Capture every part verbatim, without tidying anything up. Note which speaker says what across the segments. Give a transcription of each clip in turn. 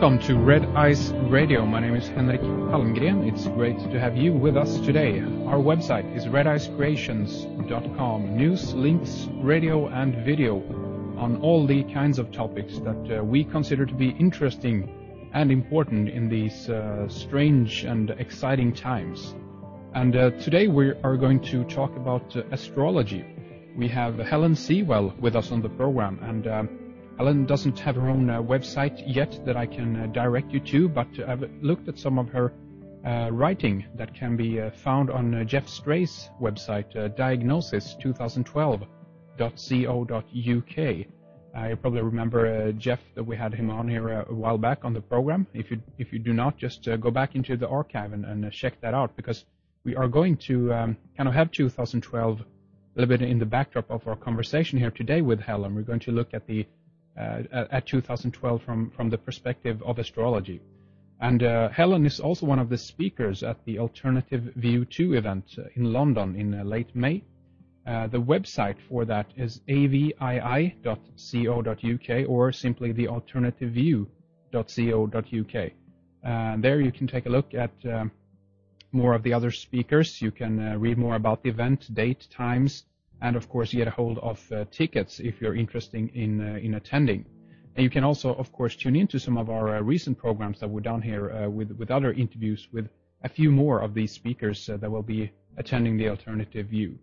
Speaker 1: Welcome to Red Ice Radio. My name is Henrik Palmgren. It's great to have you with us today. Our website is red ice creations dot com. News, links, radio and video on all the kinds of topics that uh, we consider to be interesting and important in these uh, strange and exciting times. And uh, today we are going to talk about uh, astrology. We have Helen Sewell with us on the program, and uh, Helen doesn't have her own uh, website yet that I can uh, direct you to, but uh, I've looked at some of her uh, writing that can be uh, found on uh, Jeff Stray's website, uh, diagnosis twenty twelve dot co dot u k. Uh, you probably remember uh, Jeff, that we had him on here uh, a while back on the program. If you if you do not, just uh, go back into the archive and, and uh, check that out, because we are going to um, kind of have two thousand twelve a little bit in the backdrop of our conversation here today with Helen. We're going to look at the Uh, at two thousand twelve from, from the perspective of astrology. And uh, Helen is also one of the speakers at the Alternative View two event uh, in London in uh, late May. Uh, the website for that is a v i i dot co dot u k or simply the alternative view dot co dot u k. Uh, there you can take a look at uh, more of the other speakers. You can uh, read more about the event, date, times, and of course get a hold of uh, tickets if you're interested in uh, in attending. And you can also, of course, tune into some of our uh, recent programs that we've done here uh, with with other interviews with a few more of these speakers uh, that will be attending the Alternative View.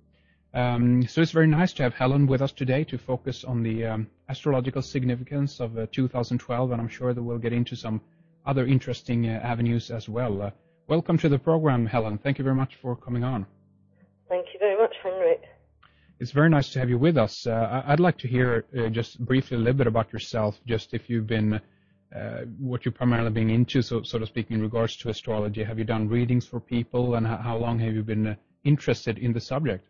Speaker 1: Um, so it's very nice to have Helen with us today to focus on the um, astrological significance of uh, two thousand twelve, and I'm sure that we'll get into some other interesting uh, avenues as well. Uh, welcome to the program, Helen. Thank you very much for coming on.
Speaker 2: Thank you very much, Henrik.
Speaker 1: It's very nice to have you with us. Uh, I'd like to hear uh, just briefly a little bit about yourself, just if you've been, uh, what you've primarily been into, so, so to speak, in regards to astrology. Have you done readings for people, and how long have you been uh, interested in the subject?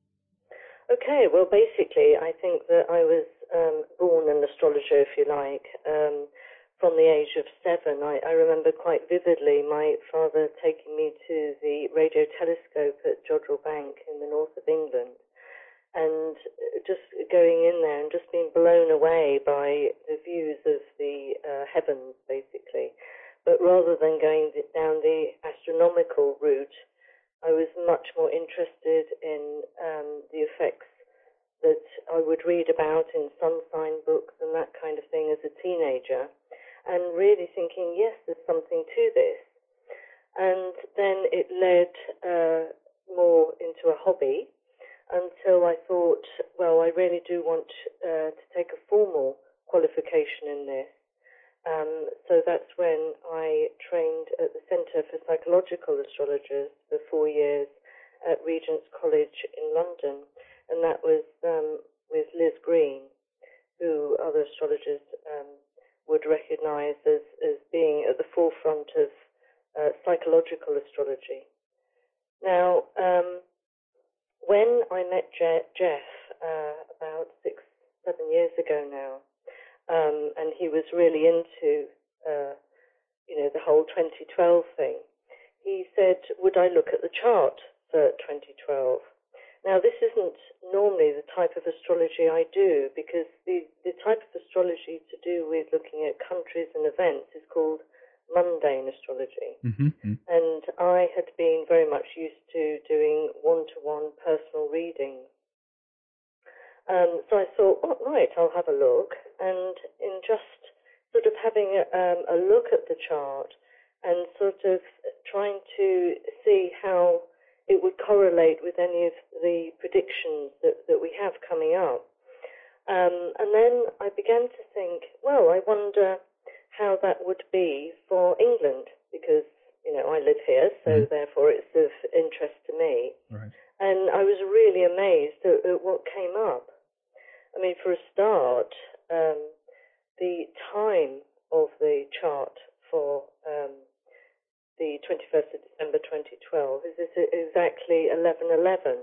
Speaker 2: Okay, well, basically, I think that I was um, born an astrologer, if you like, um, from the age of seven. I, I remember quite vividly my father taking me to the radio telescope at Jodrell Bank in the north of England, and just going in there and just being blown away by the views of the uh, heavens, basically. But rather than going down the astronomical route, I was much more interested in um, the effects that I would read about in sun sign books and that kind of thing as a teenager, and really thinking, yes, there's something to this. And then it led uh, more into a hobby, until I thought, well, I really do want uh, to take a formal qualification in this. Um, so that's when I trained at the Centre for Psychological Astrologers for four years at Regent's College in London, and that was um, with Liz Green, who other astrologers um, would recognise as, as being at the forefront of uh, psychological astrology. Now, um, when I met Je- Jeff uh, about six, seven years ago now, um, and he was really into, uh, you know, the whole twenty twelve thing, he said, would I look at the chart for twenty twelve? Now, this isn't normally the type of astrology I do, because the, the type of astrology to do with looking at countries and events is called mundane astrology. Mm-hmm. And I had been very much used to doing one-to-one personal readings. Um, so I thought, oh, right, I'll have a look. And in just sort of having a, um, a look at the chart and sort of trying to see how it would correlate with any of the predictions that, that we have coming up. Um, and then I began to think, well, I wonder how that would be for England, because, you know, I live here, so mm. therefore it's of interest to me.
Speaker 1: Right.
Speaker 2: And I was really amazed at, at what came up. I mean, for a start, um, the time of the chart for um, the twenty-first of December twenty twelve is exactly eleven eleven.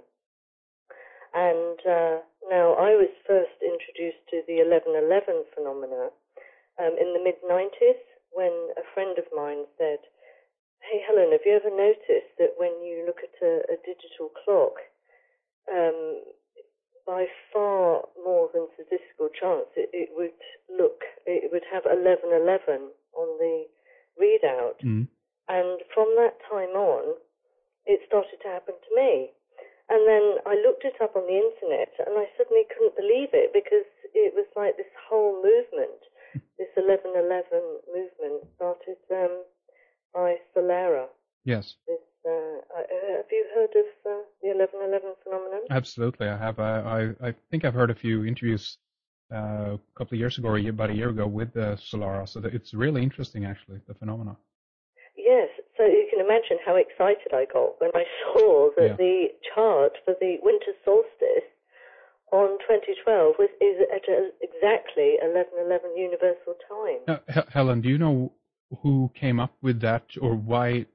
Speaker 2: And uh, now I was first introduced to the eleven eleven phenomena Um, in the mid nineties, when a friend of mine said, hey, Helen, have you ever noticed that when you look at a, a digital clock, um, by far more than statistical chance, it, it would look, it would have eleven eleven on the readout.
Speaker 1: Mm.
Speaker 2: And from that time on, it started to happen to me. And then I looked it up on the internet, and I suddenly couldn't believe it, because it was like this whole movement, this eleven eleven movement, started um, by Solera.
Speaker 1: Yes.
Speaker 2: This, uh, uh, have you heard of uh, the eleven eleven phenomenon?
Speaker 1: Absolutely, I have. I, I, I think I've heard a few interviews uh, a couple of years ago, or about a year ago, with uh, Solara. So that it's really interesting, actually, the phenomena.
Speaker 2: Yes, so you can imagine how excited I got when I saw that
Speaker 1: Yeah.
Speaker 2: the chart for the winter solstice on twenty twelve was is at a, exactly eleven eleven universal time.
Speaker 1: Now, H- Helen, do you know who came up with that, or why?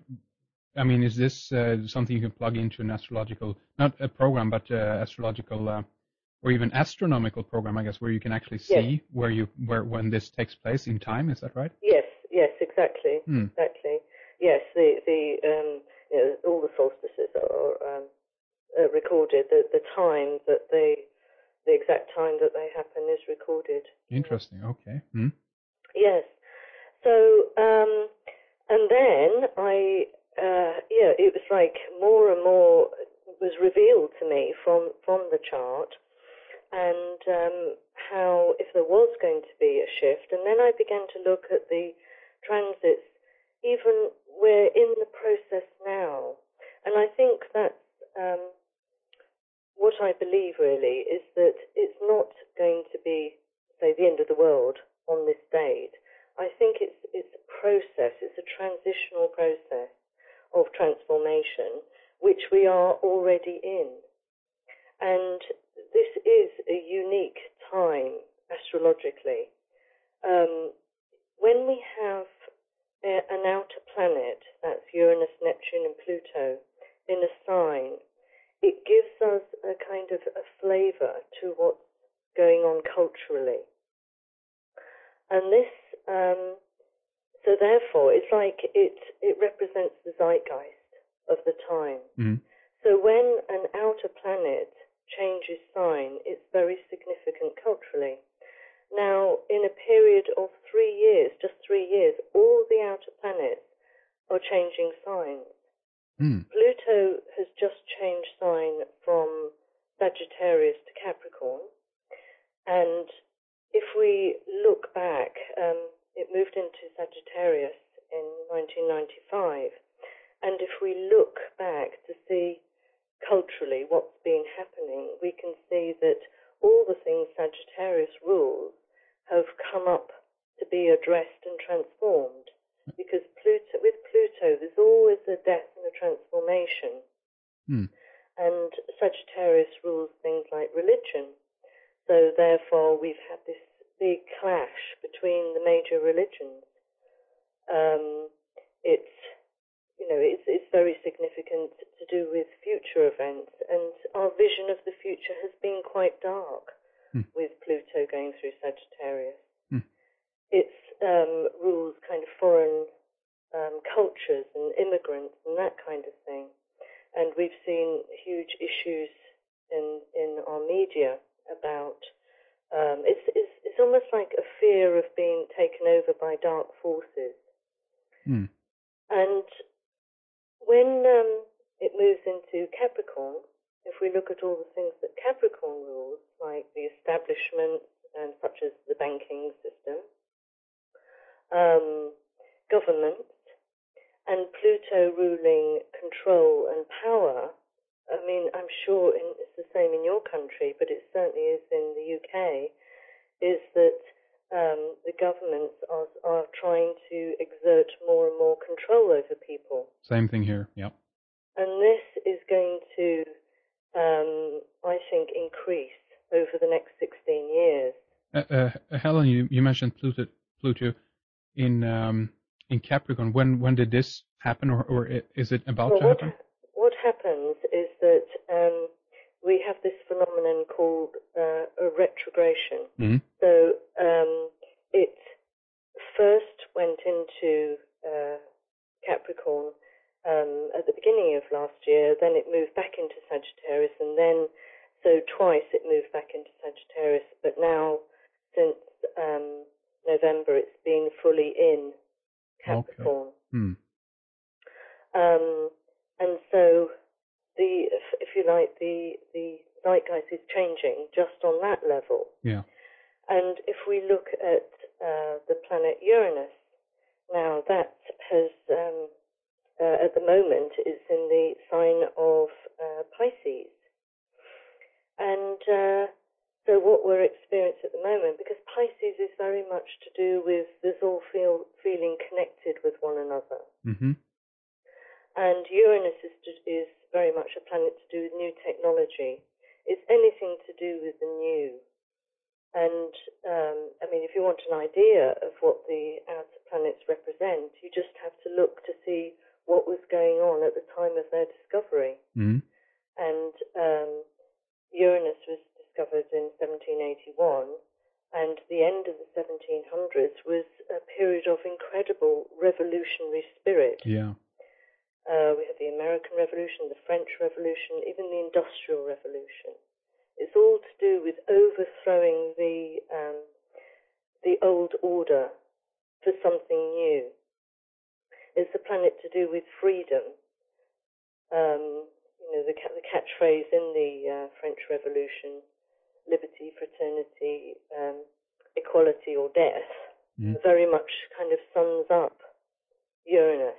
Speaker 1: I mean, is this uh, something you can plug into an astrological, not a program, but uh, astrological, uh, or even astronomical program, I guess, where you can actually see
Speaker 2: Yes.
Speaker 1: where you where when this takes place in time? Is that right?
Speaker 2: Yes, yes, exactly,
Speaker 1: Hmm.
Speaker 2: exactly. Yes, the the um, you know, all the solstices are um, uh, recorded. The the time that they, the exact time that they happen is recorded.
Speaker 1: Interesting. Okay. Hmm.
Speaker 2: Yes. So, um, and then I, uh, yeah, it was like more and more was revealed to me from from the chart, and um, how if there was going to be a shift, and then I began to look at the transits. Even we're in the process now, and I think that's um, what I believe really is that it's not going to be, say, the end of the world on this date. I think it's it's a process, it's a transitional process of transformation, which we are already in. And this is a unique time astrologically. Um, when we have a, an outer planet, that's Uranus, Neptune and Pluto, in a sign, it gives us a kind of a flavour to what's going on culturally. And this, um, so therefore, it's like it, it represents the zeitgeist of the time.
Speaker 1: Mm.
Speaker 2: So when an outer planet changes sign, it's very significant culturally. Now, in a period of three years, just three years, all the outer planets are changing signs.
Speaker 1: Mm.
Speaker 2: Pluto has just changed sign from Sagittarius to Capricorn. And if we look back, um, it moved into Sagittarius in nineteen ninety-five. And if we look back to see culturally what's been happening, we can see that all the things Sagittarius rules have come up to be addressed and transformed. Because Pluto, with Pluto, there's always a death and a transformation.
Speaker 1: Mm.
Speaker 2: And Sagittarius rules things like religion. So therefore, we've had this big clash between the major religions. Um, it's, you know, it's, it's very significant to do with future events, and our vision of the future has been quite dark mm. with Pluto going through Sagittarius.
Speaker 1: Mm.
Speaker 2: It's um, rules kind of foreign um, cultures and immigrants and that kind of thing. And we've seen huge issues in in our media about um, it's, it's it's almost like a fear of being taken over by dark forces.
Speaker 1: Mm.
Speaker 2: And when um, it moves into Capricorn, if we look at all the things that Capricorn rules, like the establishment and such as the banking system, um, government, and Pluto ruling control and power. I mean, I'm sure in, it's the same in your country, but it certainly is in the U K, is that um, the governments are, are trying to exert more and more control over people.
Speaker 1: Same thing here, yeah.
Speaker 2: And this is going to, um, I think, increase over the next sixteen years.
Speaker 1: Uh, uh, Helen, you, you mentioned Pluto, Pluto in um, in Capricorn. When when did this happen, or, or is it about
Speaker 2: well,
Speaker 1: to
Speaker 2: what,
Speaker 1: happen?
Speaker 2: What happens is that um, we have this phenomenon called uh, a retrogression.
Speaker 1: Mm-hmm.
Speaker 2: So um, it first went into uh, Capricorn um, at the beginning of last year, then it moved back into Sagittarius, and then, so twice it moved back into Sagittarius, but now, since um, November, it's been fully in Capricorn.
Speaker 1: Okay. Hmm.
Speaker 2: Um, and so, the if, if you like, the the zeitgeist is changing just on that level.
Speaker 1: Yeah.
Speaker 2: And if we look at uh, the planet Uranus, now that has, um, uh, at the moment, is in the sign of uh, Pisces. And uh, so what we're experiencing at the moment, because Pisces is very much to do with us all feel, feeling connected with one another.
Speaker 1: Mm-hmm.
Speaker 2: And Uranus is, is very much a planet to do with new technology. It's anything to do with the new. And, um, I mean, if you want an idea of what the outer planets represent, you just have to look to see what was going on at the time of their discovery.
Speaker 1: Mm-hmm.
Speaker 2: And um, Uranus was discovered in seventeen eighty-one, and the end of the seventeen hundreds was a period of incredible revolutionary spirit.
Speaker 1: Yeah.
Speaker 2: Uh, we had the American Revolution, the French Revolution, even the Industrial Revolution. It's all to do with overthrowing the um, the old order for something new. It's a planet to do with freedom. Um, you know, the, the catchphrase in the uh, French Revolution, liberty, fraternity, um, equality or death, mm. very much kind of sums up Uranus.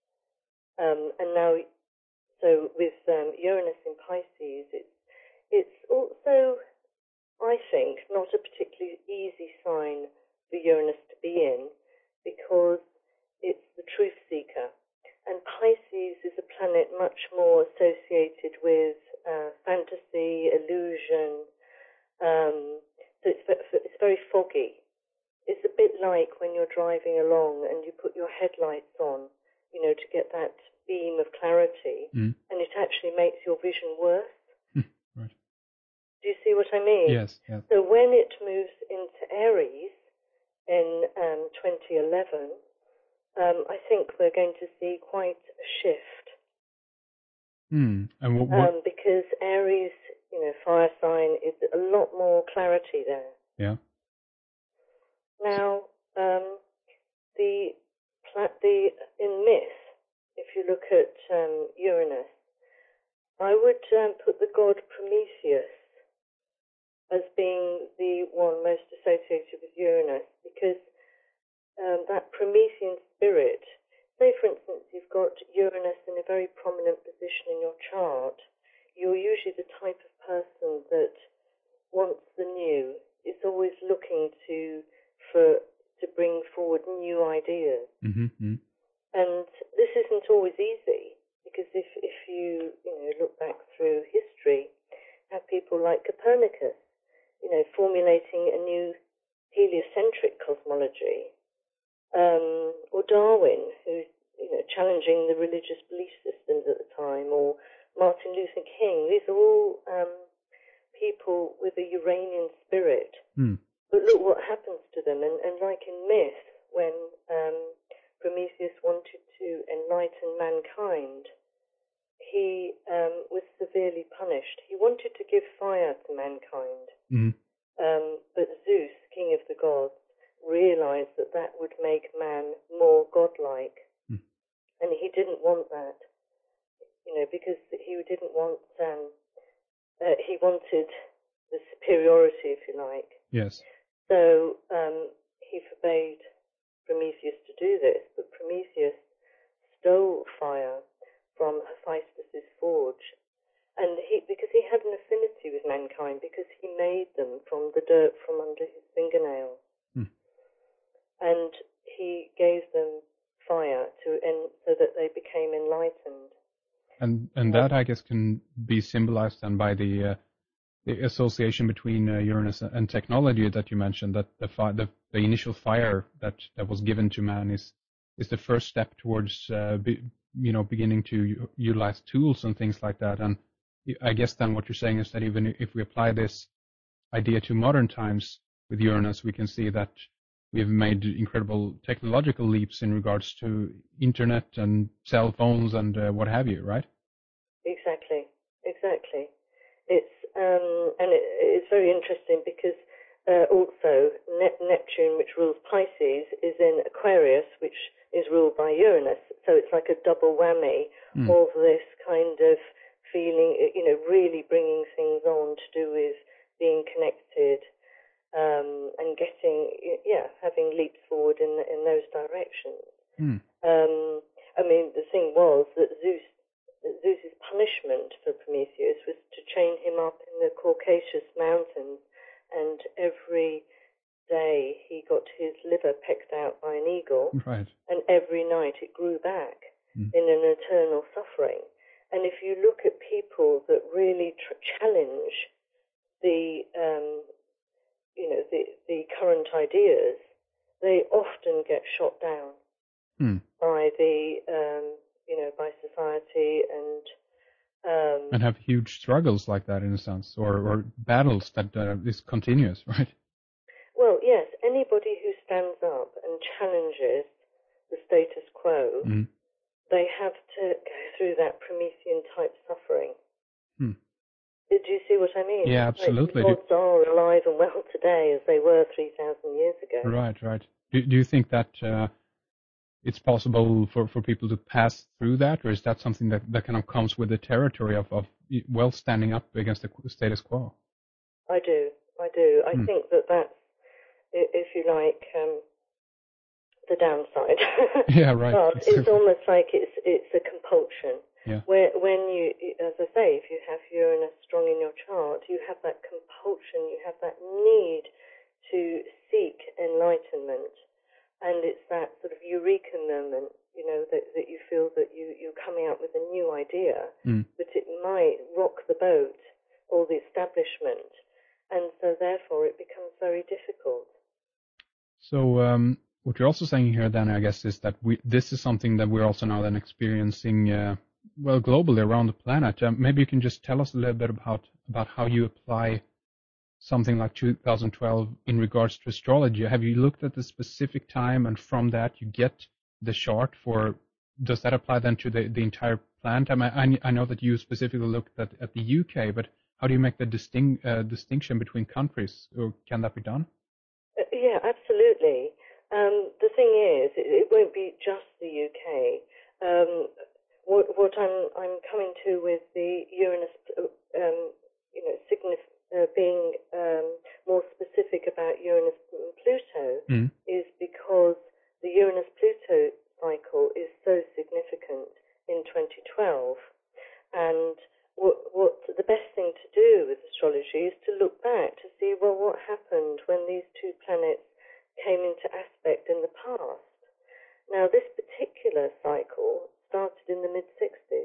Speaker 2: Um, and now, so with um, Uranus in Pisces, it's It's also, I think, not a particularly easy sign for Uranus to be in, because it's the truth seeker. And Pisces is a planet much more associated with uh, fantasy, illusion. Um, so it's, it's very foggy. It's a bit like when you're driving along and you put your headlights on, you know, to get that beam of clarity, mm. and it actually makes your vision worse.
Speaker 1: Right.
Speaker 2: Do you see what I mean?
Speaker 1: Yes, yes.
Speaker 2: So when it moves into Aries in um, twenty eleven, um, I think we're going to see quite a shift.
Speaker 1: Hmm. And what, what?
Speaker 2: Um, because Aries, you know, fire sign, is a lot more clarity there.
Speaker 1: Yeah.
Speaker 2: Now, um, the the in myth, if you look at um, Uranus, I would um, put the god Prometheus as being the one most associated with Uranus, because um, that Promethean spirit, say for instance you've got Uranus in a very prominent position in your chart, you're usually the type of person that wants the new, is always looking to for to bring forward new ideas.
Speaker 1: Mm-hmm.
Speaker 2: And this isn't always easy, because if, if you, you know, look back through history, you have people like Copernicus, you know, formulating a new heliocentric cosmology, um, or Darwin, who's, you know, challenging the religious belief systems at the time, or Martin Luther King. These are all um, people with a Uranian spirit.
Speaker 1: Mm.
Speaker 2: But look what happens to them. And, and like in myth, when um, Prometheus wanted to enlighten mankind, he um, was severely punished. He wanted to give fire to mankind.
Speaker 1: Mm.
Speaker 2: Um, but Zeus, king of the gods, realized that that would make man more godlike.
Speaker 1: Mm.
Speaker 2: And he didn't want that, you know, because he didn't want, um, uh, he wanted the superiority, if you like.
Speaker 1: Yes.
Speaker 2: So um, he forbade Prometheus to do this, but Prometheus stole fire from Hephaestus' forge. And he, because he had an affinity with mankind, because he made them from the dirt from under his fingernails. Hmm. And he gave them fire to, and so that they became enlightened.
Speaker 1: And and that, I guess, can be symbolized then by the uh, the association between uh, Uranus and technology that you mentioned. That the, fi- the the initial fire that, that was given to man is is the first step towards uh, be, you know beginning to u- utilize tools and things like that. And I guess then what you're saying is that even if we apply this idea to modern times with Uranus, we can see that we have made incredible technological leaps in regards to internet and cell phones and uh, what have you, right?
Speaker 2: Exactly, exactly. It's um, and it, it's very interesting because uh, also ne- Neptune, which rules Pisces, is in Aquarius, which is ruled by Uranus. So it's like a double whammy mm. of this kind of feeling, you know, really bringing things on to do with being connected um, and getting, yeah, having leaps forward in in those directions. Mm. Um, I mean, the thing was that Zeus, Zeus's punishment for Prometheus was to chain him up in the Caucasus Mountains, and every day he got his liver pecked out by an eagle,
Speaker 1: right.
Speaker 2: and every night it grew back mm. in an eternal suffering. And if you look at people that really tr- challenge the, um, you know, the, the current ideas, they often get shot down mm. by the, um, you know, by society and um,
Speaker 1: and have huge struggles like that in a sense, or, or battles that uh, is continuous, right?
Speaker 2: Well, yes, anybody who stands up and challenges the status quo, mm. they have to go through that Promethean-type suffering. Hmm. Did you see what I mean?
Speaker 1: Yeah, absolutely.
Speaker 2: Like, gods are alive and well today as they were three thousand years ago.
Speaker 1: Right, right. Do, do you think that uh, it's possible for, for people to pass through that, or is that something that, that kind of comes with the territory of, of well standing up against the status quo?
Speaker 2: I do, I do. I hmm. think that that's, if you like, um, the downside.
Speaker 1: Yeah, right.
Speaker 2: But it's, it's almost like it's it's a compulsion.
Speaker 1: Yeah.
Speaker 2: Where when you, as I say, if you have Uranus strong in your chart, you have that compulsion, you have that need to seek enlightenment, and it's that sort of eureka moment, you know, that, that you feel that you, you're coming out with a new idea, mm. but it might rock the boat or the establishment, and so therefore it becomes very difficult.
Speaker 1: So um, what you're also saying here then, I guess, is that we this is something that we're also now then experiencing uh, well, globally around the planet. Um, maybe you can just tell us a little bit about, about how you apply something like two thousand twelve in regards to astrology. Have you looked at the specific time, and from that you get the chart for, does that apply then to the, the entire planet? I, mean, I, I know that you specifically looked at, at the U K, but how do you make the distinct, uh, distinction between countries, or can that be done?
Speaker 2: Uh, yeah, absolutely. Um, the thing is, it, it won't be just the U K. Um, What, what I'm, I'm coming to with the Uranus, um, you know, signif- uh, being um, more specific about Uranus and Pluto mm. is because the Uranus-Pluto cycle is so significant in twenty twelve. And what, what the best thing to do with astrology is to look back to see, well, what happened when these two planets came into aspect in the past. Now, this particular cycle started in the mid-sixties.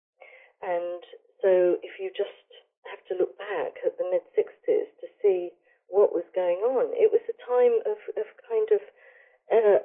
Speaker 2: And so if you just have to look back at the mid-sixties to see what was going on, it was a time of, of kind of, uh,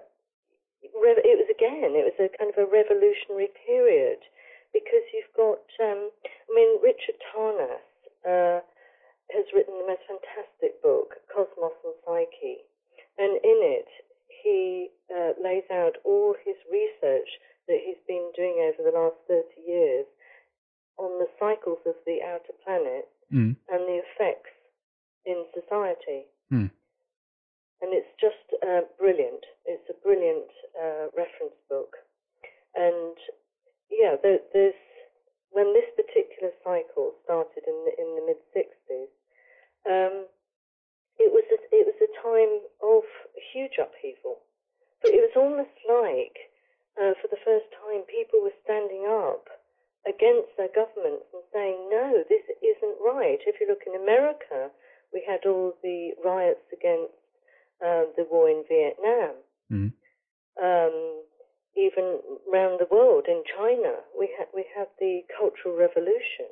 Speaker 2: re- it was again, it was a kind of a revolutionary period, because you've got, um, I mean, Richard Tarnas uh, has written the most fantastic book, Cosmos and Psyche, and in it he uh, lays out all his research that he's been doing over the last thirty years on the cycles of the outer planets mm. and the effects in society. Mm. And it's just uh, brilliant. It's a brilliant uh, reference book. And yeah, there, there's when this particular cycle started in the, in the mid-sixties, um, it was a, it was a time of huge upheaval. But it was almost like Uh, for the first time, people were standing up against their governments and saying, no, this isn't right. If you look in America, we had all the riots against uh, the war in Vietnam. Mm. Um, even around the world, in China, we had we had the Cultural Revolution.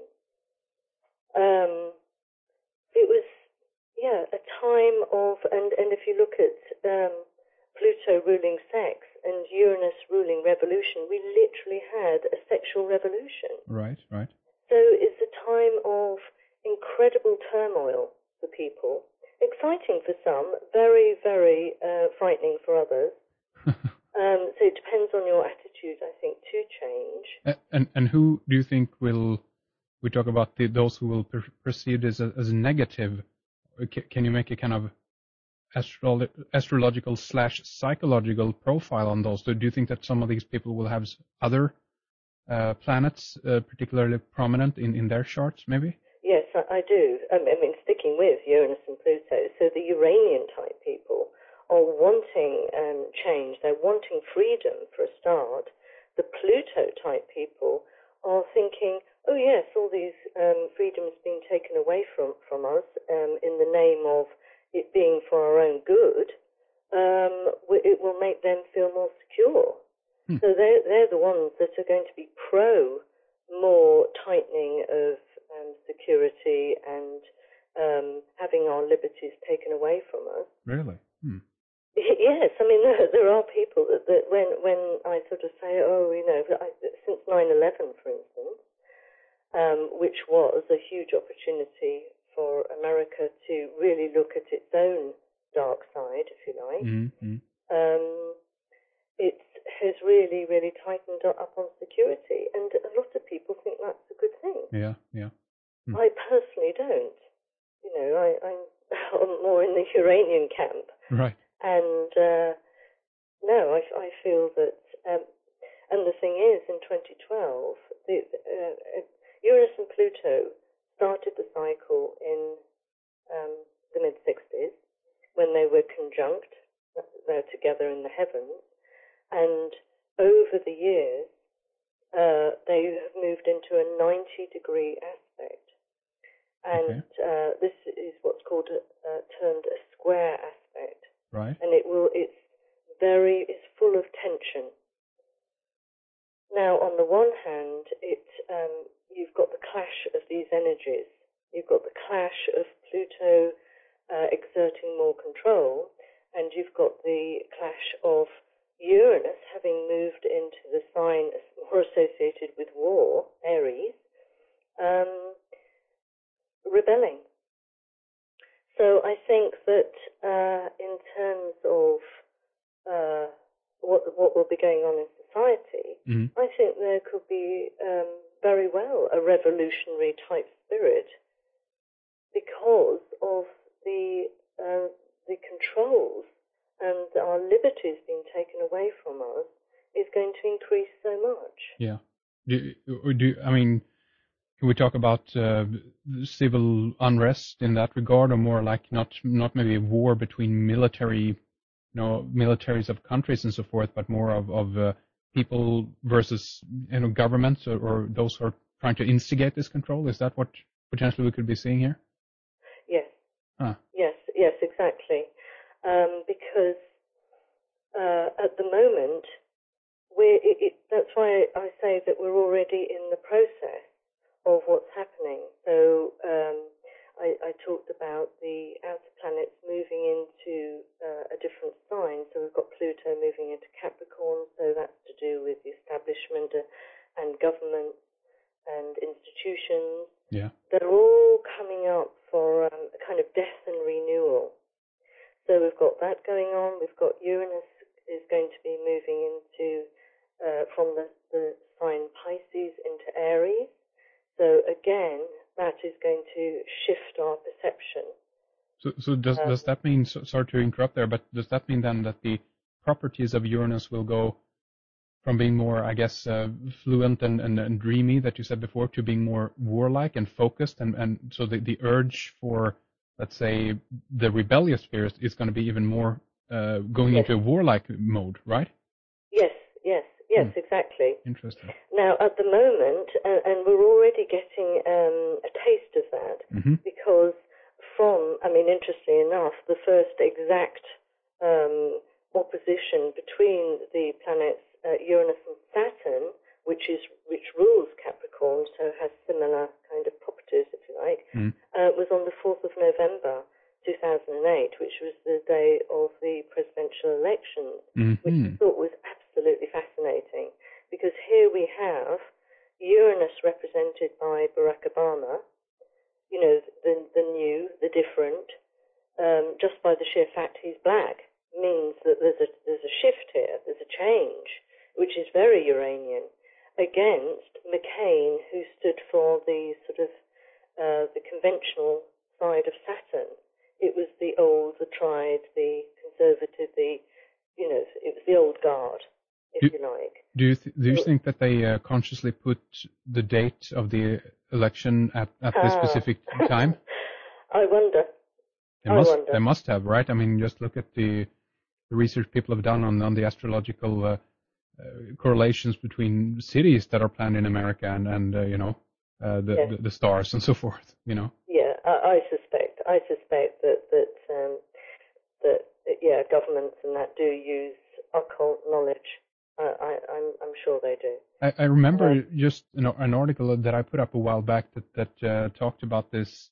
Speaker 2: Um, it was, yeah, a time of, and, and if you look at um, Pluto ruling sex and Uranus ruling revolution, we literally had a sexual revolution.
Speaker 1: Right, right.
Speaker 2: So it's a time of incredible turmoil for people, exciting for some, very, very uh, frightening for others. um, so it depends on your attitude, I think, to change.
Speaker 1: Uh, and and who do you think will, we talk about the, those who will per- perceive this as, as a negative, can you make a kind of astro- astrological slash psychological profile on those? So do you think that some of these people will have other uh, planets uh, particularly prominent in, in their charts, maybe?
Speaker 2: Yes, I, I do. Um, I mean, sticking with Uranus and Pluto, so the Uranian-type people are wanting um, change. They're wanting freedom, for a start. The Pluto-type people are thinking, oh, yes, all these um, freedoms being taken away from, from us um, in the name of it being for our own good, um, it will make them feel more secure. Hmm. So they're, they're the ones that are going to be pro more tightening of um, security and um, having our liberties taken away from us.
Speaker 1: Really? Hmm.
Speaker 2: Yes, I mean, there, there are people that, that when, when I sort of say, oh, you know, I, since nine eleven, for instance, um, which was a huge opportunity for America to really look at its own dark side, if you like,
Speaker 1: mm-hmm.
Speaker 2: um, it has really, really tightened up on security. And a lot of people think that's a good thing.
Speaker 1: Yeah, yeah. Hmm.
Speaker 2: I personally don't. You know, I, I'm more in the Uranian camp.
Speaker 1: Right.
Speaker 2: And uh, no, I, I feel that, um, and the thing is, in twenty twelve, the, uh, Uranus and Pluto started the cycle in um, the mid-sixties when they were conjunct, they're together in the heavens, and over the years, uh, they have moved into a ninety-degree aspect. And
Speaker 1: okay.
Speaker 2: uh, this is what's called a, uh, termed a square aspect.
Speaker 1: Right.
Speaker 2: And it will, it's very, it's full of tension. Now, on the one hand, it, um, you've got the clash of these energies. You've got the clash of Pluto uh, exerting more control, and you've got the clash of Uranus having moved into the sign more associated with war, Aries, um, rebelling. So I think that uh, in terms of uh, what what will be going on in society,
Speaker 1: mm-hmm.
Speaker 2: I think there could be um, very well a revolutionary type spirit because of the uh, the controls and our liberties being taken away from us is going to increase so much.
Speaker 1: Yeah. Do, or do I mean? Can we talk about uh, civil unrest in that regard, or more like not not maybe a war between military, you know, militaries of countries and so forth, but more of of uh, people versus you know governments or, or those who are trying to instigate this control? Is that what potentially we could be seeing here?
Speaker 2: Yes.
Speaker 1: Ah.
Speaker 2: Yes. Yes. Exactly. Um, because uh, at the moment, we it, it, that's why I say that we're already in the process of what's happening. So um, I, I talked about the outer planets moving into uh, a different sign. So we've got Pluto moving into Capricorn, so that's to do with the establishment and government and institutions.
Speaker 1: Yeah.
Speaker 2: They're all coming up for um, a kind of death and renewal. So we've got that going on. We've got Uranus is going to be moving into uh, from the, the sign Pisces into Aries. So again, that is going to shift our perception.
Speaker 1: So, so does um, does that mean? So, sorry to interrupt there, but does that mean then that the properties of Uranus will go from being more, I guess, uh, fluent and, and, and dreamy that you said before, to being more warlike and focused, and, and so the, the urge for, let's say, the rebellious spirit is going to be even more uh, going yes. into a warlike mode, right?
Speaker 2: Yes, yes. Yes, hmm. exactly.
Speaker 1: Interesting.
Speaker 2: Now, at the moment, uh, and we're already getting um, a taste of that,
Speaker 1: mm-hmm.
Speaker 2: because from, I mean, interestingly enough, the first exact um, opposition between the planets uh, Uranus and Saturn, which is which rules Capricorn, so has similar kind of properties, if you like,
Speaker 1: mm.
Speaker 2: uh, was on the fourth of November, two thousand eight, which was the day of the presidential elections,
Speaker 1: mm-hmm.
Speaker 2: which I thought was absolutely fascinating, because here we have Uranus represented by Barack Obama, you know, the the new, the different, um, just by the sheer fact he's black means that there's a there's a shift here, there's a change, which is very Uranian, against McCain, who stood for the sort of uh, the conventional side of Saturn. it was the old, the tried, the conservative, the, you know, it was the old guard, if
Speaker 1: do,
Speaker 2: you like.
Speaker 1: Do you th- do you
Speaker 2: so,
Speaker 1: think that they uh, consciously put the date of the election at, at this
Speaker 2: ah.
Speaker 1: specific time?
Speaker 2: I wonder.
Speaker 1: They
Speaker 2: I
Speaker 1: must.
Speaker 2: wonder.
Speaker 1: They must have, right? I mean, just look at the, the research people have done on, on the astrological uh, uh, correlations between cities that are planned in America and, and uh, you know, uh, the,
Speaker 2: yes.
Speaker 1: the the stars and so forth. You know.
Speaker 2: Yeah, I, I suspect. I suspect that that um, that yeah, governments and that do use occult knowledge. Uh, I, I'm I'm sure they do.
Speaker 1: I, I remember uh, just an, an article that I put up a while back that that uh, talked about this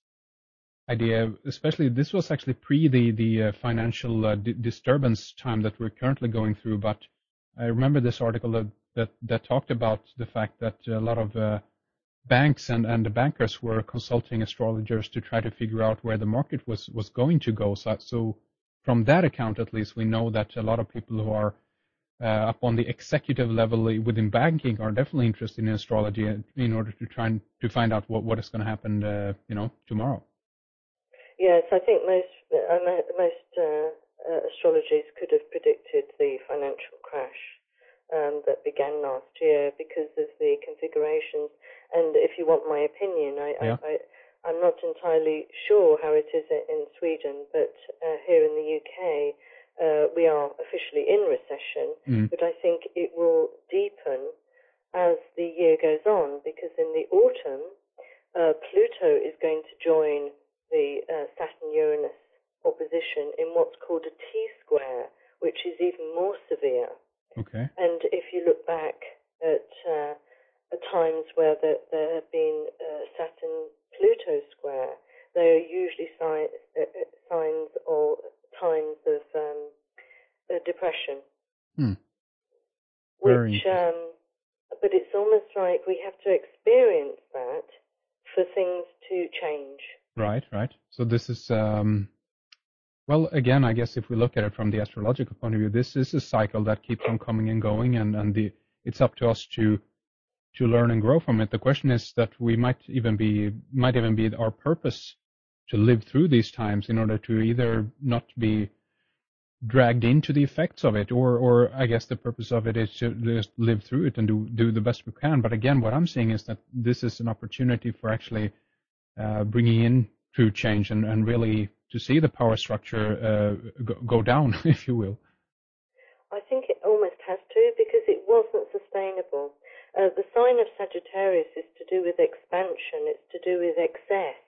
Speaker 1: idea. Especially, this was actually pre the the uh, financial uh, di- disturbance time that we're currently going through. But I remember this article that that, that talked about the fact that a lot of uh, banks and, and the bankers were consulting astrologers to try to figure out where the market was, was going to go. So, so from that account, at least, we know that a lot of people who are uh, up on the executive level within banking are definitely interested in astrology in order to try and to find out what, what is going to happen, uh, you know, tomorrow.
Speaker 2: Yes, I think most uh, most uh, uh, astrologers could have predicted the financial crash um, that began last year because of the configurations. And if you want my opinion, I,
Speaker 1: yeah.
Speaker 2: I, I, I'm not entirely sure how it is in Sweden, but uh, here in the U K, uh, we are officially in recession,
Speaker 1: mm.
Speaker 2: but I think it will deepen as the year goes on, because in the autumn, uh, Pluto is going to join the uh, Saturn-Uranus opposition in what's called a T-square, which is even more severe.
Speaker 1: Okay.
Speaker 2: And if you look back at, uh, at times where the, there have been uh, Saturn-Pluto square, they are usually si- uh, signs or times of um, uh, depression.
Speaker 1: Hmm.
Speaker 2: Which, um, but it's almost like we have to experience that for things to change.
Speaker 1: Right, right. So this is, um, well, again, I guess if we look at it from the astrological point of view, this is a cycle that keeps on coming and going, and, and the, it's up to us to to learn and grow from it. The question is that we might even be might even be our purpose to live through these times in order to either not be dragged into the effects of it, or, or I guess the purpose of it is to just live through it and do do the best we can. But again, what I'm seeing is that this is an opportunity for actually Uh, bringing in true change and, and really to see the power structure uh, go, go down, if you will.
Speaker 2: I think it almost has to, because it wasn't sustainable. Uh, the sign of Sagittarius is to do with expansion, it's to do with excess.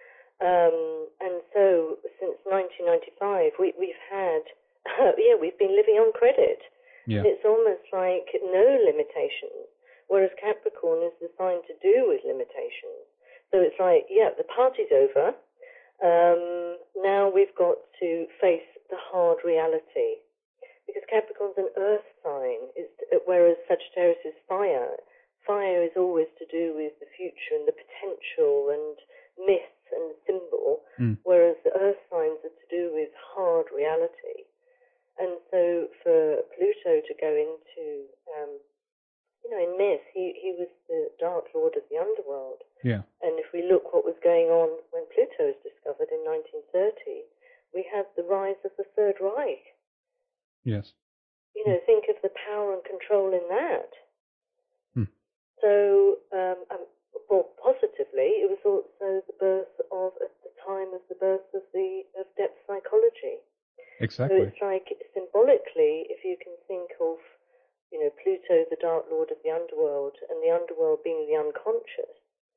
Speaker 2: Um, and so since nineteen ninety-five, we, we've had, uh, yeah, we've been living on credit.
Speaker 1: Yeah.
Speaker 2: It's almost like no limitations, whereas Capricorn is the sign to do with limitations. So it's like, yeah, the party's over. Um, now we've got to face the hard reality. Because Capricorn's an earth sign, it's, whereas Sagittarius is fire. Fire is always to do with the future and the potential and myth and symbol,
Speaker 1: mm.
Speaker 2: whereas the earth signs are to do with hard reality. And so for Pluto to go into, um, you know, in myth, he, he was the Dark Lord of the underworld.
Speaker 1: Yeah.
Speaker 2: And if we look what was going on when Pluto was discovered in nineteen thirty, we had the rise of the Third Reich.
Speaker 1: Yes.
Speaker 2: You know, mm. think of the power and control in that.
Speaker 1: Mm.
Speaker 2: So, um, um, well, positively, it was also the birth of, at the time of the birth of the of depth psychology.
Speaker 1: Exactly.
Speaker 2: So it's like, symbolically, if you can think of, you know, Pluto, the Dark Lord of the underworld, and the underworld being the unconscious,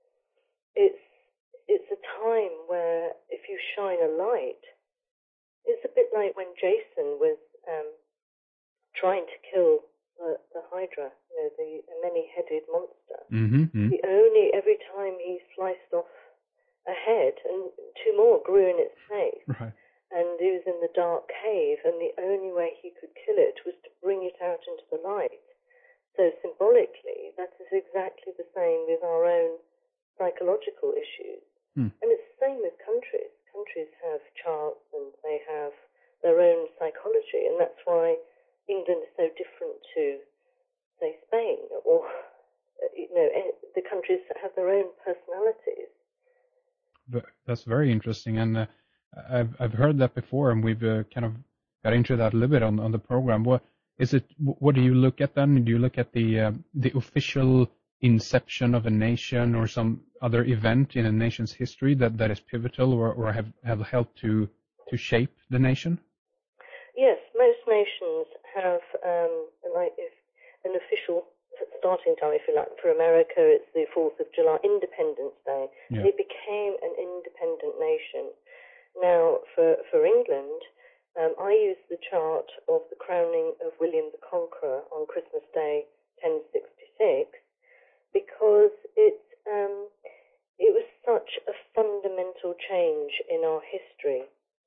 Speaker 2: it's it's a time where if you shine a light, it's a bit like when Jason was um, trying to kill the, the Hydra, you know, the many-headed monster.
Speaker 1: Mm-hmm, mm-hmm.
Speaker 2: The only, every time he sliced off a head, and two more grew in its place.
Speaker 1: Right.
Speaker 2: And he was in the dark cave, and the only way he could kill it was to bring it out into the light. So symbolically, that is exactly the same with our own psychological issues.
Speaker 1: Hmm.
Speaker 2: And it's the same with countries. Countries have charts and they have their own psychology, and that's why England is so different to, say, Spain, or, you know, the countries that have their own personalities.
Speaker 1: That's very interesting. And uh, I've I've heard that before, and we've uh, kind of got into that a little bit on on the program. What is it? What do you look at then? Do you look at the uh, the official inception of a nation or some other event in a nation's history that, that is pivotal or, or have, have helped to to shape the nation?
Speaker 2: Yes, most nations have um, like if an official starting time, if you like. For America, it's the fourth of July, Independence Day.
Speaker 1: Yeah.
Speaker 2: It became an independent nation. Now, for, for England, um, I use the chart of the crowning of William the Conqueror on Christmas Day, ten sixty-six, because it, um, it was such a fundamental change in our history.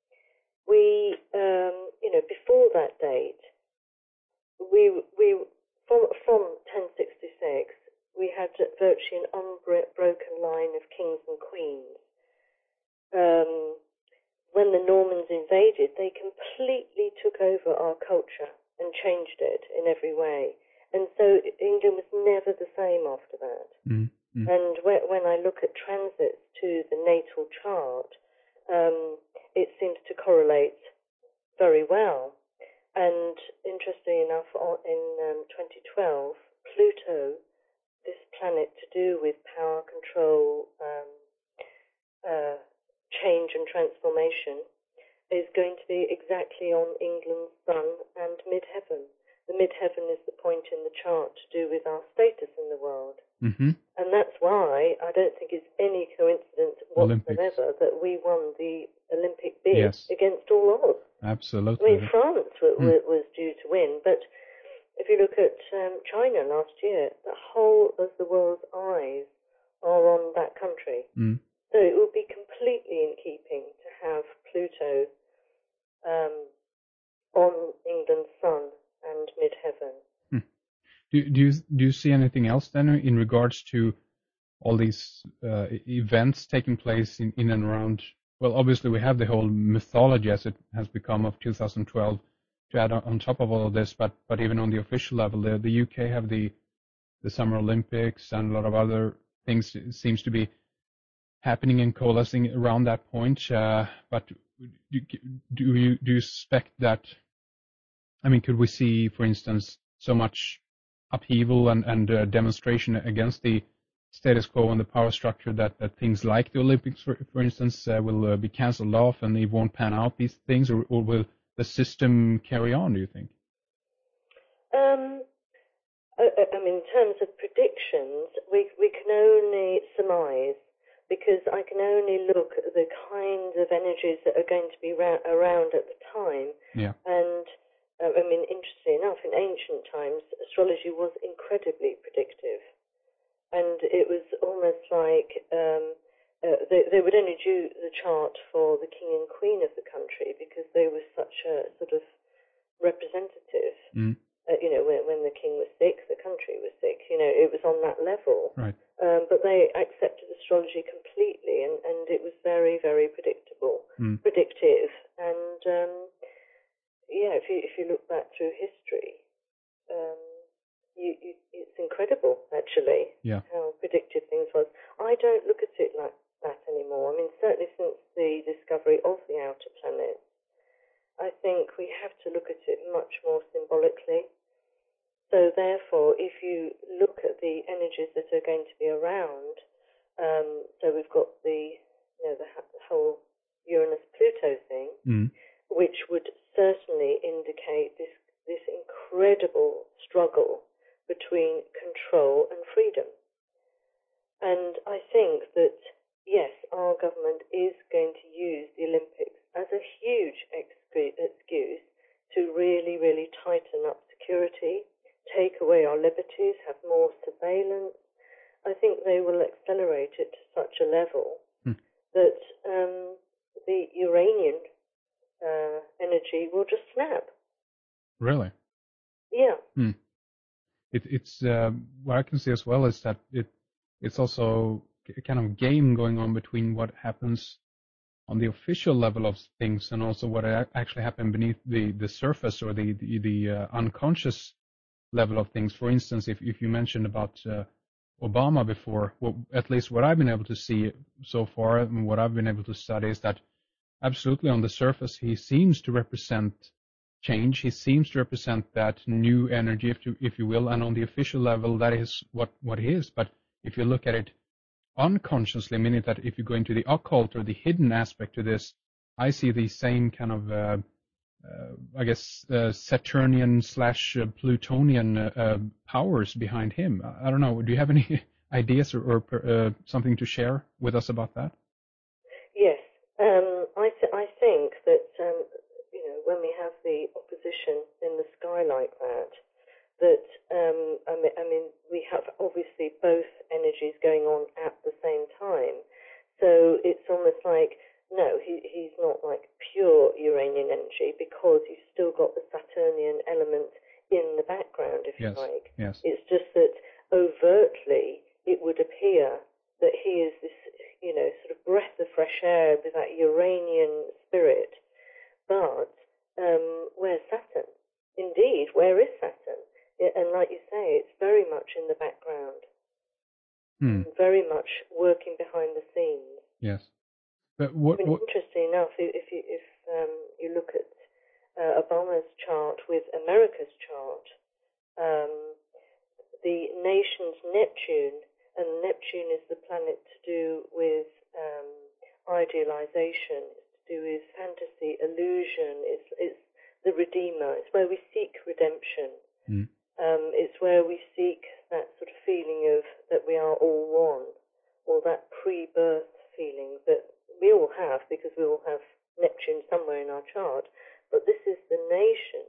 Speaker 2: We, um, you know, before that date, we, we from, from ten sixty-six, we had virtually an unbroken line of kings and queens. Um, when the Normans invaded, they completely took over our culture and changed it in every way. And so England was never the same after that.
Speaker 1: Mm-hmm.
Speaker 2: And when I look at transits to the natal chart, um, it seems to correlate very well. And interestingly enough, in um, twenty twelve, Pluto, this planet to do with power, control, um, uh, change and transformation, is going to be exactly on England's sun and midheaven. The midheaven is the point in the chart to do with our status in the world.
Speaker 1: Mm-hmm.
Speaker 2: And that's why I don't think it's any coincidence whatsoever
Speaker 1: Olympics.
Speaker 2: that we won the Olympic bid
Speaker 1: Yes.
Speaker 2: against all odds.
Speaker 1: Absolutely.
Speaker 2: I mean, France w-
Speaker 1: mm.
Speaker 2: w- was due to win, but if you look at um, China last year, the whole of the world's eyes are on that country.
Speaker 1: Mm.
Speaker 2: So it would be completely in keeping to have Pluto um, on England's sun and midheaven.
Speaker 1: Hmm. Do, do you do you see anything else then in regards to all these uh, events taking place in, in and around? Well, obviously we have the whole mythology as it has become of two thousand twelve to add on, on top of all of this, but but even on the official level, the, the U K have the the Summer Olympics and a lot of other things seems to be happening and coalescing around that point. Uh, but do, do you do you suspect that? I mean, could we see, for instance, so much upheaval and, and uh, demonstration against the status quo and the power structure that, that things like the Olympics, for, for instance, uh, will uh, be cancelled off and it won't pan out, these things, or, or will the system carry on, do you think?
Speaker 2: Um, I, I mean, in terms of predictions, we, we can only surmise, because I can only look at the kinds of energies that are going to be ra- around at the time.
Speaker 1: Yeah.
Speaker 2: And Uh, I mean, interestingly enough, in ancient times, astrology was incredibly predictive. And it was almost like um, uh, they, they would only do the chart for the king and queen of the country because they were such a sort of representative.
Speaker 1: Mm.
Speaker 2: Uh, you know, when, when the king was sick, the country was sick. You know, it was on that level.
Speaker 1: Right.
Speaker 2: Um, but they accepted astrology completely, and, and it was very, very predictable,
Speaker 1: mm.
Speaker 2: predictive. And... Um, Yeah, if you if you look back through history, um, you, you, it's incredible actually
Speaker 1: yeah.
Speaker 2: how predictive things was. I don't look at it like that anymore. I mean, certainly since the discovery of the outer planets, I think we have to look at it much more symbolically. So therefore, if you look at the energies that are going to be around, um, so we've got the you know the, the whole Uranus-Pluto thing,
Speaker 1: mm.
Speaker 2: which would certainly indicate this this incredible struggle between control and freedom. And I think that, yes, our government is going to use the Olympics as a huge excuse to really, really tighten up security, take away our liberties, have more surveillance. I think they will accelerate it to such a level
Speaker 1: mm.
Speaker 2: that um, the Uranian Uh, energy will just snap.
Speaker 1: Really?
Speaker 2: Yeah.
Speaker 1: Hmm. It, it's uh, what I can see as well is that it it's also a kind of game going on between what happens on the official level of things and also what actually happened beneath the, the surface or the the, the uh, unconscious level of things. For instance, if if you mentioned about uh, Obama before, well, at least what I've been able to see so far and what I've been able to study is that absolutely on the surface, he seems to represent change. He seems to represent that new energy, if you, if you will, and on the official level, that is what, what he is. But if you look at it unconsciously, meaning that if you go into the occult or the hidden aspect to this, I see the same kind of, uh, uh, I guess, uh, Saturnian slash uh, Plutonian uh, uh, powers behind him. I, I don't know. Do you have any ideas or, or uh, something to share with us about that?
Speaker 2: Yes, um, I, th- I think that um, you know, when we have the opposition in the sky like that, that um, I, mean, I mean, we have obviously both energies going on at the same time. So it's almost like, no, he, he's not like pure Uranian energy, because you've still got the Saturnian element in the background, if
Speaker 1: yes.
Speaker 2: you like.
Speaker 1: Yes.
Speaker 2: It's just that overtly it would appear that he is this, you know, sort of breath of fresh air with that Uranian spirit. But um, where's Saturn? Indeed, where is Saturn? It, and like you say, it's very much in the background,
Speaker 1: hmm.
Speaker 2: very much working behind the scenes.
Speaker 1: Yes. But what,
Speaker 2: I mean,
Speaker 1: what...
Speaker 2: interesting enough, if you, if um, you look at uh, Obama's chart with America's chart, um, the nation's Neptune, and Neptune is the planet to do with um, idealization, it's to do with fantasy, illusion, it's, it's the Redeemer, it's where we seek redemption.
Speaker 1: Mm.
Speaker 2: Um, it's where we seek that sort of feeling of that we are all one, or that pre-birth feeling that we all have, because we all have Neptune somewhere in our chart. But this is the nation.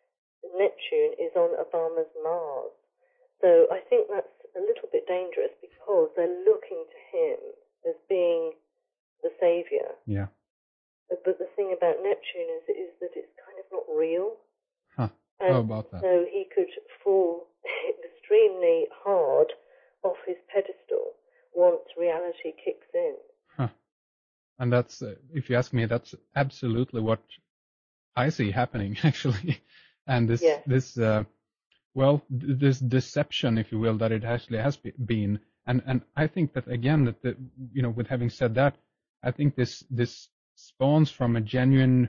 Speaker 2: Neptune is on Obama's Mars. So I think that's a little bit dangerous, because they're looking to him as being the savior.
Speaker 1: Yeah.
Speaker 2: But, but the thing about Neptune is, is that it's kind of not real.
Speaker 1: Huh.
Speaker 2: And
Speaker 1: How about that?
Speaker 2: so he could fall extremely hard off his pedestal once reality kicks in.
Speaker 1: Huh. And that's, uh, if you ask me, that's absolutely what I see happening, actually. And this,
Speaker 2: Yes.
Speaker 1: this, uh, well, th- this deception, if you will, that it actually has be- been. And, and I think that, again, that, the, you know, with having said that, I think this, this spawns from a genuine,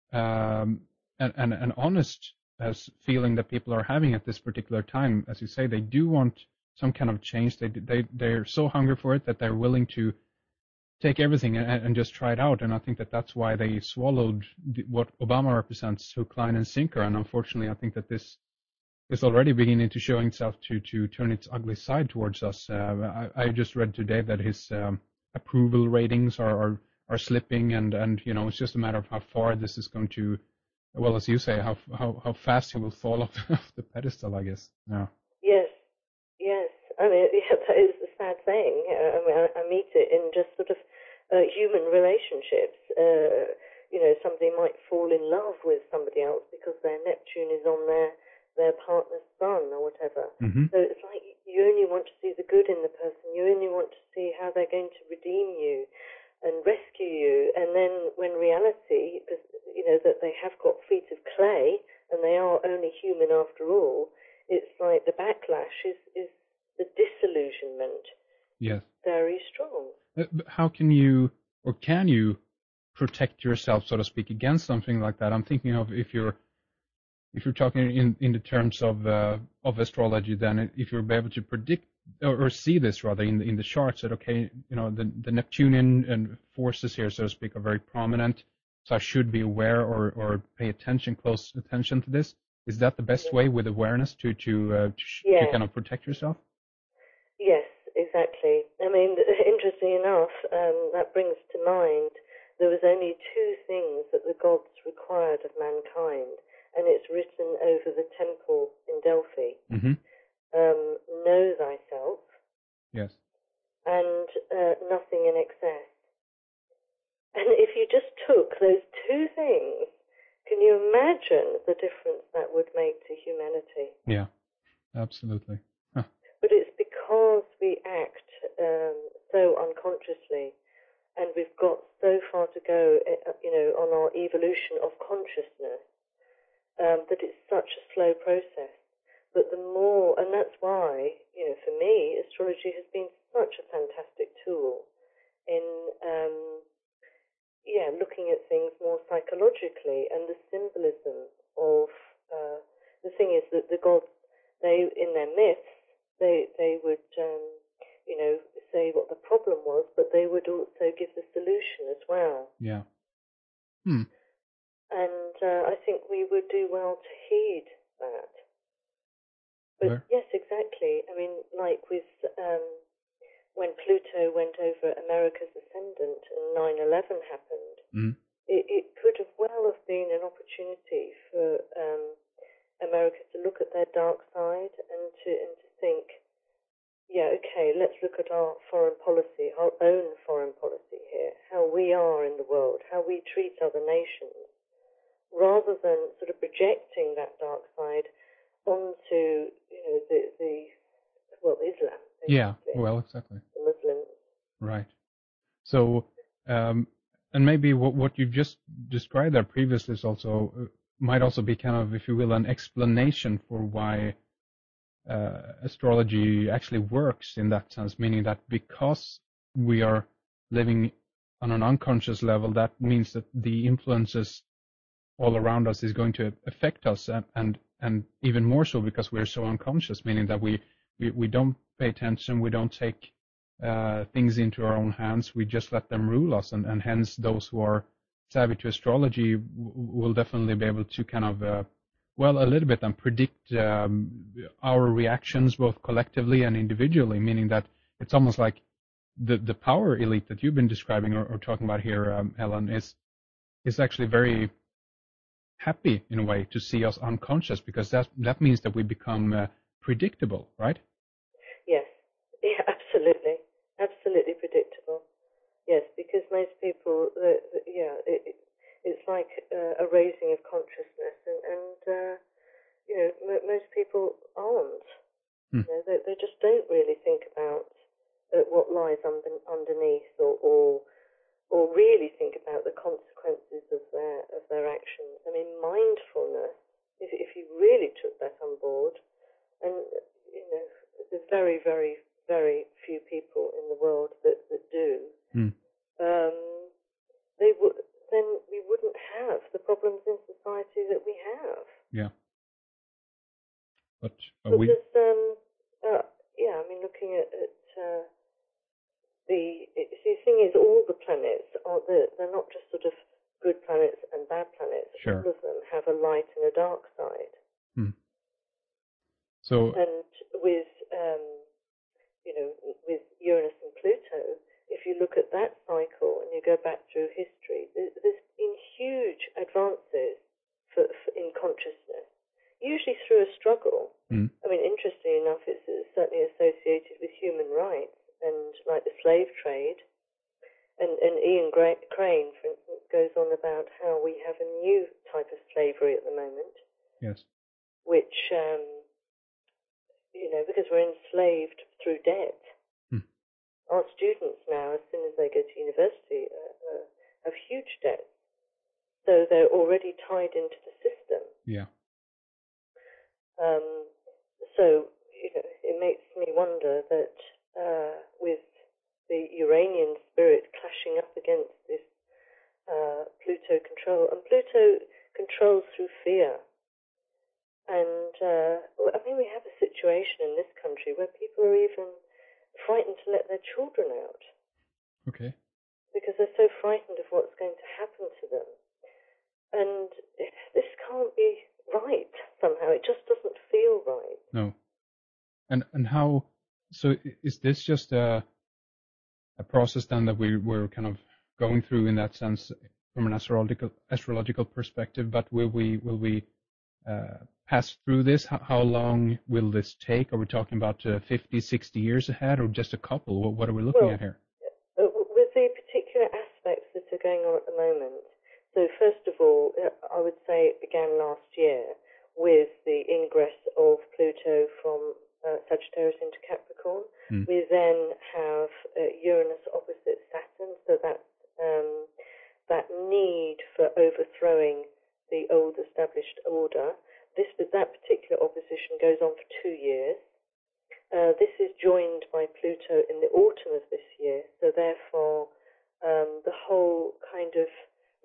Speaker 1: um, and, and an honest as feeling that people are having at this particular time. As you say, they do want some kind of change. They they they're so hungry for it that they're willing to take everything and, and just try it out. And I think that that's why they swallowed the, what Obama represents, hook, line, and sinker. And unfortunately, I think that this is already beginning to show itself to to turn its ugly side towards us. Uh, I, I just read today that his um, approval ratings are, are are slipping, and and you know, it's just a matter of how far this is going to. Well, as you say, how how how fast he will fall off, off the pedestal, I guess. Yeah.
Speaker 2: Yes, yes. I mean, yeah, that is the sad thing. Uh, I mean, I, I meet it in just sort of uh, human relationships. Uh, you know, somebody might fall in love with somebody else because their Neptune is on their their partner's sun or whatever.
Speaker 1: Mm-hmm.
Speaker 2: So it's like you only want to see the good in the person. You only want to see how they're going to redeem you and rescue you. And then when reality, you know, that they have got feet of clay and they are only human after all, it's like the backlash is, is the disillusionment.
Speaker 1: Yes.
Speaker 2: Very strong.
Speaker 1: Uh, but how can you, or can you, protect yourself, so to speak, against something like that? I'm thinking of if you're, if you're talking in, in the terms of uh, of astrology, then if you're able to predict or, or see this rather in the, in the charts that okay, you know, the the Neptunian and forces here, so to speak, are very prominent. So I should be aware or, or pay attention, close attention to this. Is that the best
Speaker 2: Yeah.
Speaker 1: way with awareness to to, uh, to,
Speaker 2: Yeah.
Speaker 1: to kind of protect yourself?
Speaker 2: Yes, exactly. I mean, interesting enough, um, that brings to mind there was only two things that the gods required of mankind, and it's written over the temple in Delphi.
Speaker 1: Mm-hmm.
Speaker 2: Um, know thyself.
Speaker 1: Yes.
Speaker 2: And uh, nothing in excess. And if you just took those two things, can you imagine the difference that would make to humanity?
Speaker 1: Yeah, absolutely. Huh.
Speaker 2: But it's because we act um, so unconsciously, and we've got so far to go, you know, on our evolution of consciousness, um, that it's such a slow process. But the more, and that's why, you know, for me, astrology has been such a fantastic tool in, um, yeah, looking at things more psychologically, and the symbolism of uh, the thing is that the gods, they in their myths, they they would um, you know say what the problem was, but they would also give the solution as well.
Speaker 1: Yeah. Hmm.
Speaker 2: And uh, I think we would do well to heed that. But
Speaker 1: Where?
Speaker 2: yes, exactly. I mean, like with um, when Pluto went over America's ascendant and nine eleven happened,
Speaker 1: Mm.
Speaker 2: it, it could have well have been an opportunity for um, America to look at their dark side and to and to think, yeah, okay, let's look at our foreign policy, our own foreign policy here, how we are in the world, how we treat other nations, rather than sort of projecting that dark side onto, you know, the, the well, Islam. Basically.
Speaker 1: Yeah, well, exactly.
Speaker 2: The Muslims.
Speaker 1: Right. So, um, and maybe what, what you've just described there previously is also, uh, might also be kind of, if you will, an explanation for why uh, astrology actually works in that sense, meaning that because we are living on an unconscious level, that means that the influences all around us is going to affect us, and and, and even more so because we're so unconscious, meaning that we, we, we don't pay attention, we don't take uh, things into our own hands, we just let them rule us, and, and hence those who are savvy to astrology w- will definitely be able to kind of, uh, well, a little bit and predict um, our reactions both collectively and individually, meaning that it's almost like the, the power elite that you've been describing or, or talking about here, um, Helen, is is actually very happy in a way to see us unconscious, because that that means that we become uh, predictable, right?
Speaker 2: Yes, yeah, absolutely, absolutely predictable. Yes, because most people, uh, yeah, it, it, it's like uh, a raising of consciousness, and, and uh, you know, m- most people aren't.
Speaker 1: Hmm.
Speaker 2: You know, they, they just don't really think about uh, what lies under, underneath, or, or or really think about the consequences of their of their actions. I mean, mindfulness. If if you really took that on board, and you know, there's very, very, very few people in the world that that do.
Speaker 1: Hmm.
Speaker 2: Um, they would then we wouldn't have the problems in society that we have.
Speaker 1: Yeah. But uh, we.
Speaker 2: Because um, uh, yeah, I mean, looking at, at uh, The, it, see, the thing is, all the planets are the, they're not just sort of good planets and bad planets.
Speaker 1: Sure.
Speaker 2: All of them have a light and a dark side.
Speaker 1: Hmm. So.
Speaker 2: And with, um, you know, with Uranus and Pluto, if you look at that cycle and you go back through history, there, there's been huge advances for, for, in consciousness, usually through a struggle.
Speaker 1: Hmm.
Speaker 2: I mean, interestingly enough, it's, it's certainly associated with human rights. And like the slave trade, and, and Ian Gra- Crane, for instance, goes on about how we have a new type of slavery at the moment.
Speaker 1: Yes.
Speaker 2: Which, um, you know, because we're enslaved through debt.
Speaker 1: Hmm.
Speaker 2: Our students now, as soon as they go to university, uh, uh, have huge debts. So they're already tied into the system.
Speaker 1: Yeah.
Speaker 2: Um, so, you know, it makes me wonder that uh, with the Uranian spirit clashing up against this uh, Pluto control, and Pluto controls through fear. And, uh, I mean, we have a situation in this country where people are even frightened to let their children out.
Speaker 1: Okay.
Speaker 2: Because they're so frightened of what's going to happen to them. And this can't be right somehow. It just doesn't feel right.
Speaker 1: No. And and how? So is this just a a process then that we we're kind of going through in that sense from an astrological astrological perspective? But will we will we uh, pass through this? How, how long will this take? Are we talking about uh, fifty, sixty years ahead, or just a couple? What, what are we looking
Speaker 2: Well,
Speaker 1: at here?
Speaker 2: Uh, with the particular aspects that are going on at the moment, so first of all, I would say it began last year with the ingress of Pluto from uh, Sagittarius into Capricorn.
Speaker 1: Hmm.
Speaker 2: We then have uh, Uranus opposite Saturn, so that's um, that need for overthrowing the old established order. This, that particular opposition goes on for two years. Uh, this is joined by Pluto in the autumn of this year, so therefore um, the whole kind of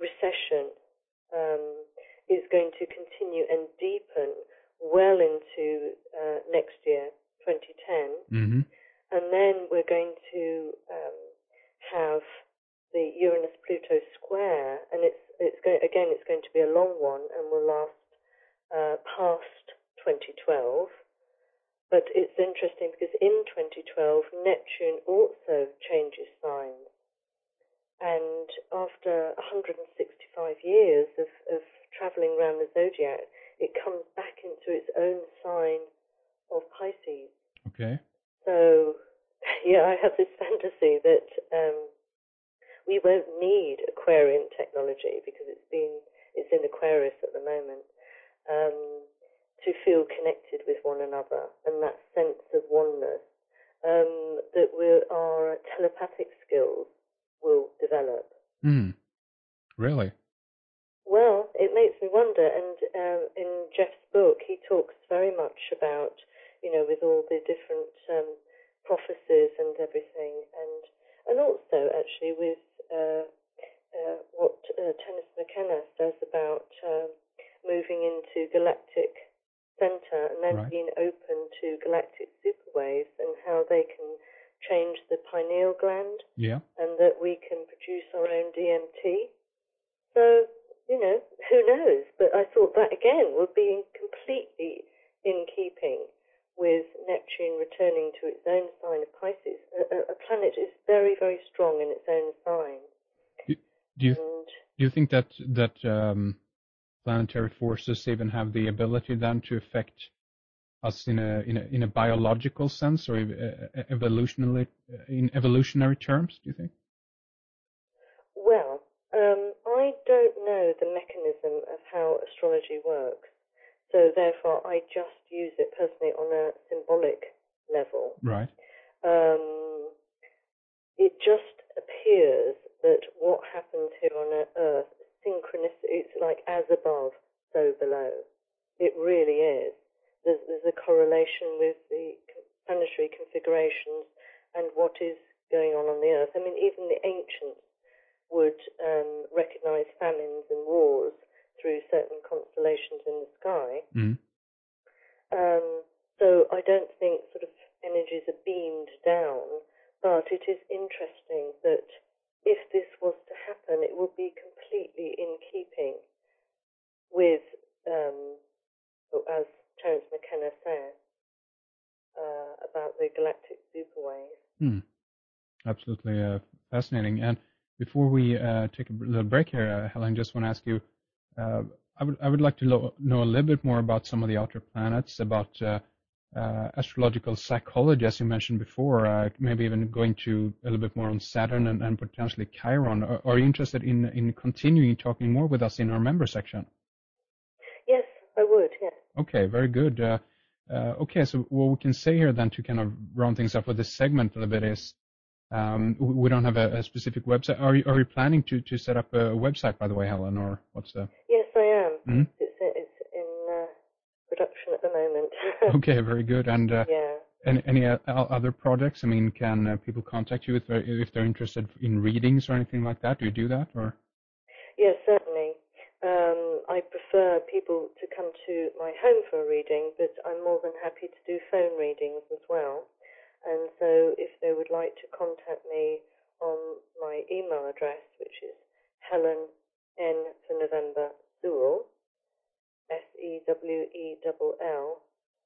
Speaker 2: to continue and deepen well into uh, next year, twenty ten.
Speaker 1: Mm-hmm.
Speaker 2: And then we're going to um, have the Uranus-Pluto square, and it's it's going again. It's going to be a long one and will last uh, past twenty twelve. But it's interesting because in twenty twelve, Neptune also changes signs, and after one hundred sixty-five years of, of travelling around the zodiac, it comes back into its own sign of Pisces.
Speaker 1: Okay.
Speaker 2: So, yeah, I have this fantasy that um, we won't need Aquarian technology because it's been it's in Aquarius at the moment um, to feel connected with one another and that sense of oneness. Um, that we our telepathic skills will develop.
Speaker 1: Hmm. Really?
Speaker 2: Well, it makes me wonder. And um, in Jeff's book, he talks very much about, you know, with all the different um, prophecies and everything, and and also actually with uh, uh, what uh, Terence McKenna says about um, moving into galactic center and then
Speaker 1: Right.
Speaker 2: being open to galactic superwaves and how they can change the pineal gland,
Speaker 1: Yeah.
Speaker 2: and that we can produce our own D M T. So, you know, who knows? But I thought that, again, would be completely in keeping with Neptune returning to its own sign of Pisces. A, a planet is very, very strong in its own sign.
Speaker 1: Do, do you
Speaker 2: And
Speaker 1: do you think that that um, planetary forces even have the ability then to affect us in a in a in a biological sense, or ev- evolutionarily in evolutionary terms? Do you think?
Speaker 2: well, um, I don't know the mechanism of how astrology works, so therefore I just use it personally on a symbolic level.
Speaker 1: Right.
Speaker 2: Um, it just appears that what happens here on Earth, synchronicity, it's like as above, so below. It really is. There's, there's a correlation with the planetary configurations and what is going on on the Earth. I mean, even the ancients would um, recognize famines and wars through certain constellations in the sky.
Speaker 1: Mm.
Speaker 2: Um, so I don't think sort of energies are beamed down, but it is interesting that if this was to happen, it will be completely in keeping with, um, as Terence McKenna says, uh, about the galactic superwaves.
Speaker 1: Hmm. Absolutely uh, fascinating. And before we uh, take a little break here, uh, Helen, just want to ask you, uh, I would I would like to lo- know a little bit more about some of the outer planets, about uh, uh, astrological psychology, as you mentioned before, uh, maybe even going to a little bit more on Saturn and, and potentially Chiron. Are, are you interested in, in continuing talking more with us in our member section?
Speaker 2: Yes, I would, yes.
Speaker 1: Okay, very good. Uh, uh, okay, so what we can say here then to kind of round things up with this segment a little bit is um, we we don't have a, a specific website. Are you, are you planning to, to set up a website, by the way, Helen, or what's the...
Speaker 2: Yes, I am.
Speaker 1: Mhm.
Speaker 2: It's, it's in uh, production at the moment.
Speaker 1: Okay, very good. And uh,
Speaker 2: Yeah.
Speaker 1: any, any o- other projects? I mean, can uh, people contact you if they're, if they're interested in readings or anything like that? Do you do that, or?
Speaker 2: Yes, certainly. Um, I prefer people to come to my home for a reading, but I'm more than happy to do phone readings as well. And so if they would like to contact me on my email address, which is Helen N for November Sewell, S E W E L L,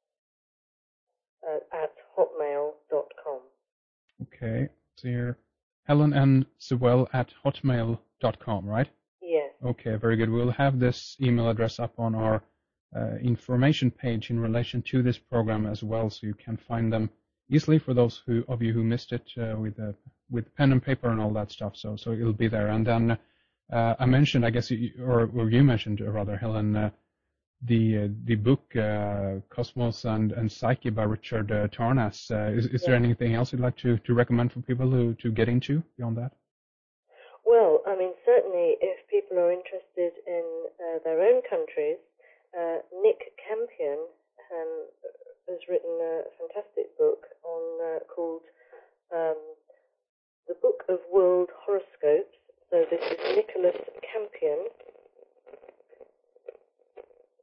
Speaker 2: uh, at hotmail dot com.
Speaker 1: Okay, so here, Helen N. Sewell at hotmail dot com, right?
Speaker 2: Yes.
Speaker 1: Okay, very good. We'll have this email address up on our uh, information page in relation to this program as well, so you can find them easily for those who, of you who missed it uh, with uh, with pen and paper and all that stuff. So so it'll be there. And then uh, I mentioned, I guess, you, or, or you mentioned uh, rather, Helen, uh, the uh, the book uh, Cosmos and, and Psyche by Richard uh, Tarnas. Uh, is is
Speaker 2: Yes.
Speaker 1: there anything else you'd like to, to recommend for people who to get into beyond that?
Speaker 2: Well, I mean, certainly if people are interested in uh, their own countries, uh, Nick Campion um, has written a fantastic book on uh, called um, The Book of World Horoscopes. So this is Nicholas Campion.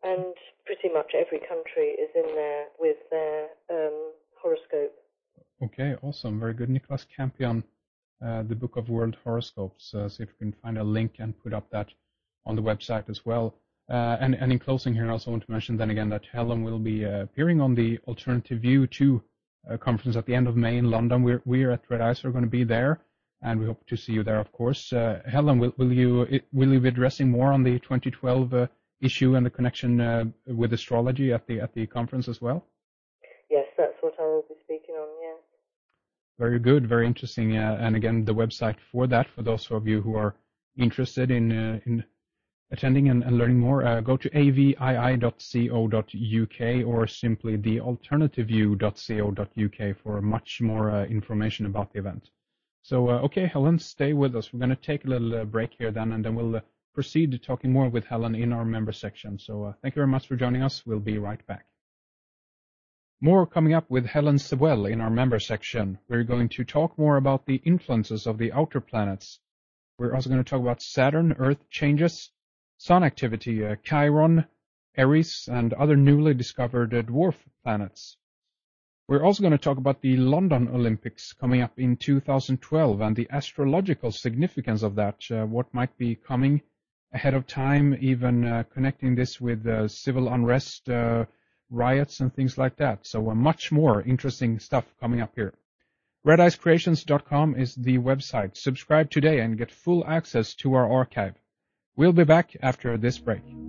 Speaker 2: and pretty much every country is in there with their um, horoscope.
Speaker 1: Okay, awesome. Very good. Nicholas Campion, uh, the Book of World Horoscopes. Uh, see if we can find a link and put up that on the website as well. Uh, and, and in closing here, I also want to mention then again that Helen will be uh, appearing on the Alternative View two uh, conference at the end of May in London. We're, we're at Red Ice are going to be there, and we hope to see you there, of course. Uh, Helen, will, will you will you be addressing more on the twenty twelve uh, issue and the connection uh, with astrology at the at the conference as well?
Speaker 2: Yes, that's what I will be speaking on, yes.
Speaker 1: Very good, very interesting. Uh, and again, the website for that, for those of you who are interested in uh, in attending and, and learning more, uh, go to a v i i dot co dot u k or simply the alternative view dot co dot u k for much more uh, information about the event. So, uh, okay, Helen, stay with us. We're going to take a little uh, break here then, and then we'll uh, proceed to talking more with Helen in our member section. So uh, thank you very much for joining us. We'll be right back. More coming up with Helen Sewell in our member section. We're going to talk more about the influences of the outer planets. We're also going to talk about Saturn, Earth changes, Sun activity, uh, Chiron, Eris, and other newly discovered uh, dwarf planets. We're also going to talk about the London Olympics coming up in two thousand twelve and the astrological significance of that, uh, what might be coming ahead of time, even uh, connecting this with uh, civil unrest, uh, riots, and things like that. So uh, much more interesting stuff coming up here. red ice creations dot com is the website. Subscribe today and get full access to our archive. We'll be back after this break.